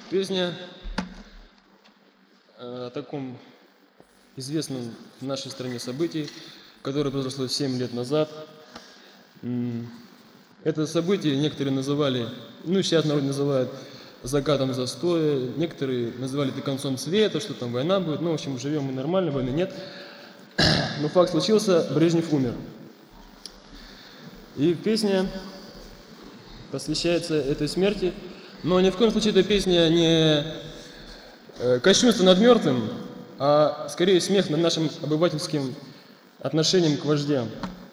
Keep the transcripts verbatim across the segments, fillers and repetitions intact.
Песня о таком известном в нашей стране событии, которое произошло семь лет назад. Это событие некоторые называли, ну сейчас народ называют закатом застоя, некоторые называли это концом света, что там война будет. Ну, в общем, живем мы нормально, войны нет. Но факт случился, Брежнев умер. И песня посвящается этой смерти. Но ни в коем случае эта песня не кощунство над мертвым, а скорее смех над нашим обывательским отношением к вождям.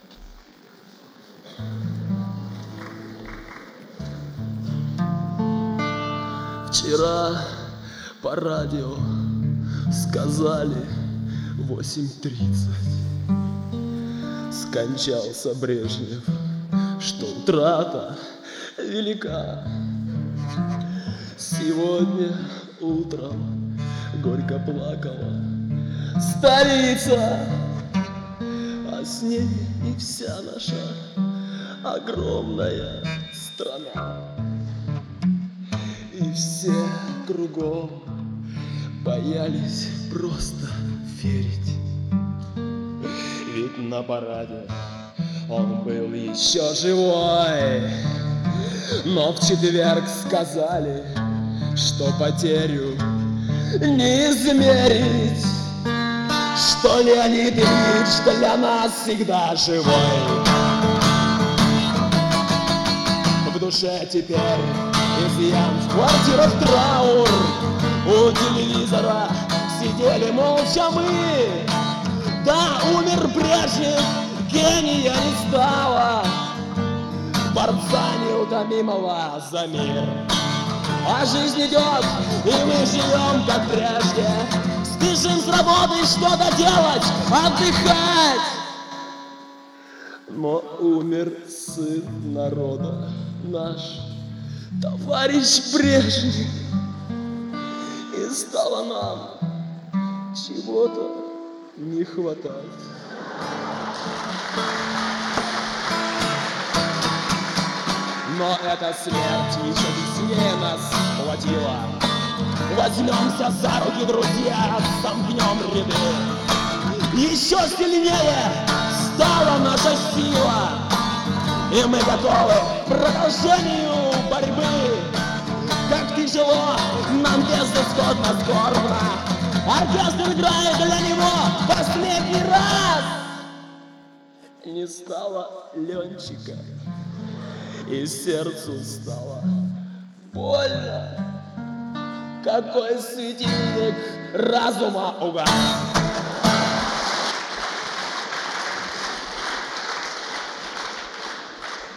Вчера по радио сказали восемь тридцать. Скончался Брежнев, что утрата велика. Сегодня утром горько плакала столица, а с ней и вся наша огромная страна. И все кругом боялись просто верить, ведь на параде он был еще живой. Но в четверг сказали, что потерю не измерить, что Леонид Ильич для нас всегда живой. В душе теперь изъян, в квартирах траур, у телевизора сидели молча мы. Да, умер Брежнев, гения не стало, борца неутомимого за мир. А жизнь идет, и мы живем как прежде, спешим с работы что-то делать, отдыхать. Но умер сын народа, наш товарищ Брежнев, и стало нам чего-то не хватать. Но эта смерть еще веселее нас схватила. Возьмемся за руки, друзья, сомкнем ряды. Еще сильнее стала наша сила, и мы готовы к продолжению борьбы. Как тяжело нам безысходно скорбно, оркестр играет для него последний раз. Не стало Ленчика, и сердцу стало больно. Какой светильник разума угас.